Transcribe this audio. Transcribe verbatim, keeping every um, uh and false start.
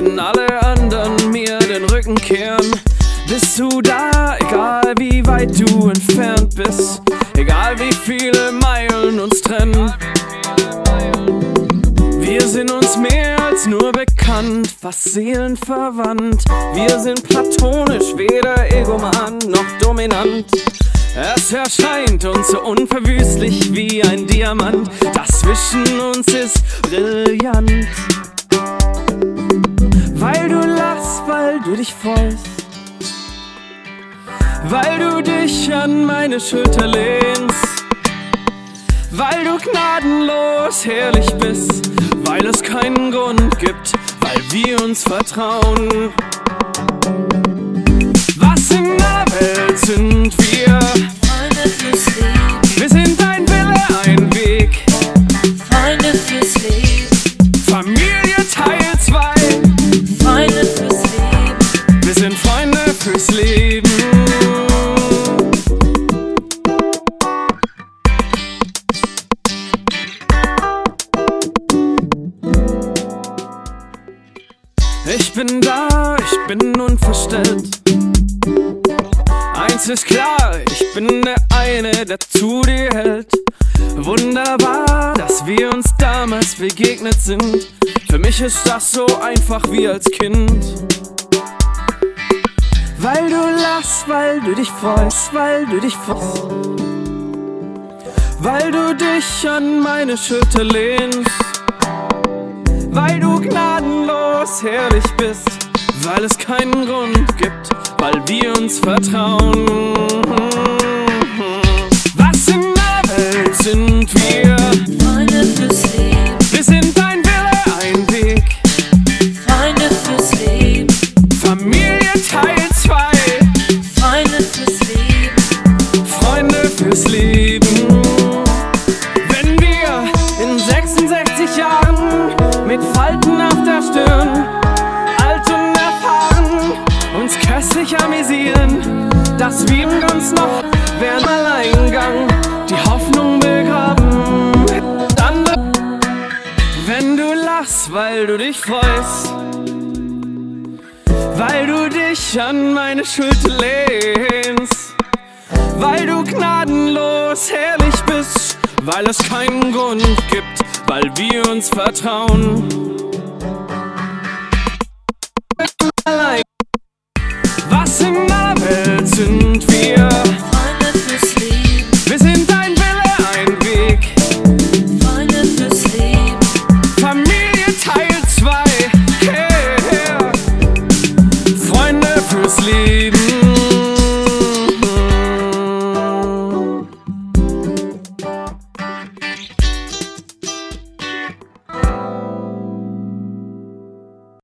wenn alle anderen mir den Rücken kehren. Bist du da, egal wie weit du entfernt bist, egal wie viele Meilen uns trennen. Wir sind uns mehr als nur bekannt, fast seelenverwandt. Wir sind platonisch, weder egoman noch dominant. Es erscheint uns so unverwüstlich wie ein Diamant. Das zwischen uns ist brillant. Weil du lachst, weil du dich freust, weil du dich an meine Schulter lehnst, weil du gnadenlos herrlich bist, weil es keinen Grund gibt, weil wir uns vertrauen. Was in der Welt sind wir? Freunde fürs Leben. Wir sind ein Wille, ein Weg. Freunde fürs Leben. Familie Teil zwei. Freunde fürs Leben. Wir sind Freunde fürs Leben. Ich bin da, ich bin unverstellt. Eins ist klar, ich bin der eine, der zu dir hält. Wunderbar, dass wir uns damals begegnet sind. Für mich ist das so einfach wie als Kind. Weil du lachst, weil du dich freust, weil du dich freust, weil du dich an meine Schulter lehnst, weil du gnadenlos herrlich bist, weil es keinen Grund gibt, weil wir uns vertrauen. Was in der Welt sind wir? Freunde fürs Leben. Wir sind ein Wille, ein Weg. Freunde fürs Leben. Familie Teil zwei. Freunde fürs Leben. Freunde fürs Leben. Wenn wir in sechsundsechzig Jahren mit Falten auf der Stirn, alt und erfahren, uns köstlich amüsieren, das wiegen uns noch während Alleingang, die Hoffnung begraben. Dann, wenn du lachst, weil du dich freust, weil du dich an meine Schulter lehnst, weil du gnadenlos herrlich bist, weil es keinen Grund gibt, weil wir uns vertrauen.